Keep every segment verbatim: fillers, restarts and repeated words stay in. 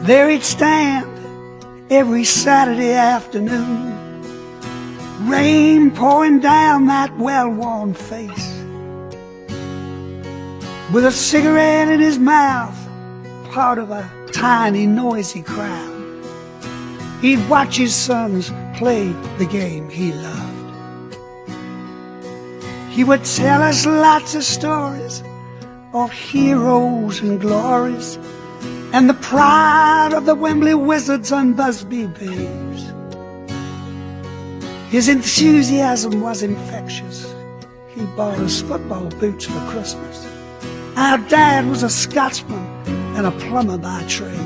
There he'd stand every Saturday afternoon, rain pouring down that well-worn face, with a cigarette in his mouth, part of a tiny, noisy crowd. He'd watch his sons play the game he loved. He would tell us lots of stories of heroes and glories, and the pride of the Wembley Wizards and Busby Babes. His enthusiasm was infectious. He bought us football boots for Christmas. Our dad was a Scotsman and a plumber by trade.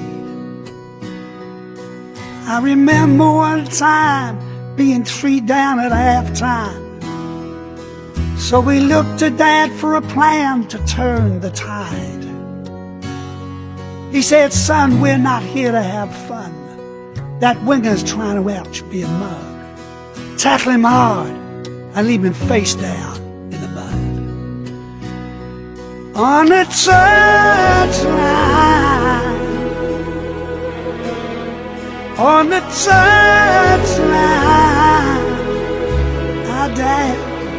I remember one time being three down at halftime, so we looked to Dad for a plan to turn the tide. He said, "Son, we're not here to have fun. That winger's trying to ouch be a mug. Tackle him hard and leave him face down in the mud." On the touchline, on the touchline, our dad,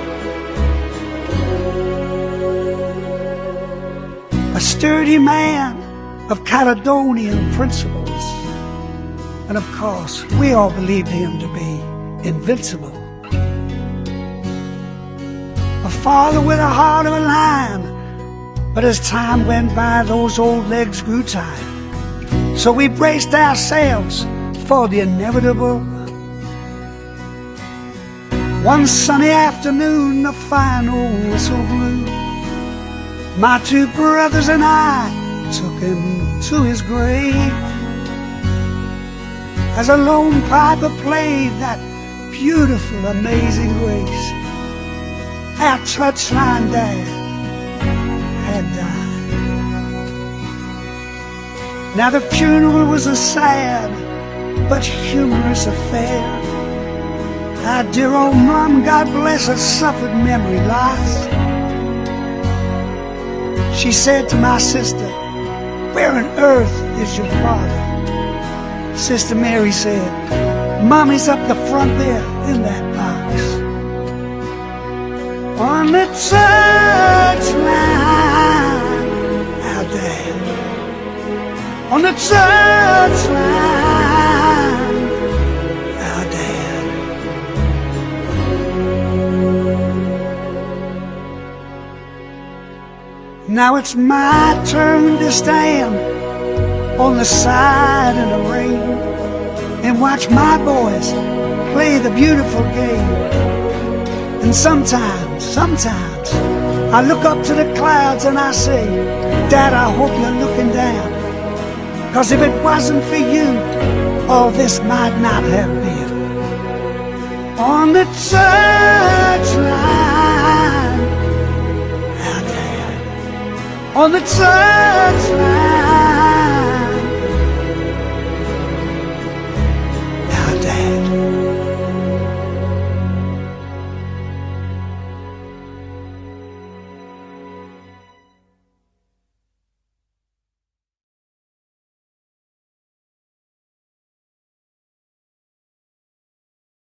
a sturdy man of Caledonian principles, and of course we all believed him to be invincible. A father with a heart of a lion, but as time went by those old legs grew tired, so we braced ourselves for the inevitable. One sunny afternoon, the final whistle blew. My two brothers and I took him to his grave, as a lone piper played that beautiful, amazing grace. Our touchline dad had died. Now the funeral was a sad but humorous affair. Our dear old mom, God bless her, suffered memory loss. She said to my sister, "Where on earth is your father?" Sister Mary said, "Mommy's up the front there in that box." On the touchline, our dad. On the touchline, our dad. Now it's my turn to stand on the side in the rain and watch my boys play the beautiful game. And sometimes, sometimes I look up to the clouds and I say, "Dad, I hope you're looking down, 'cause if it wasn't for you, all this might not have been." On the touchline, our dad. On the touchline.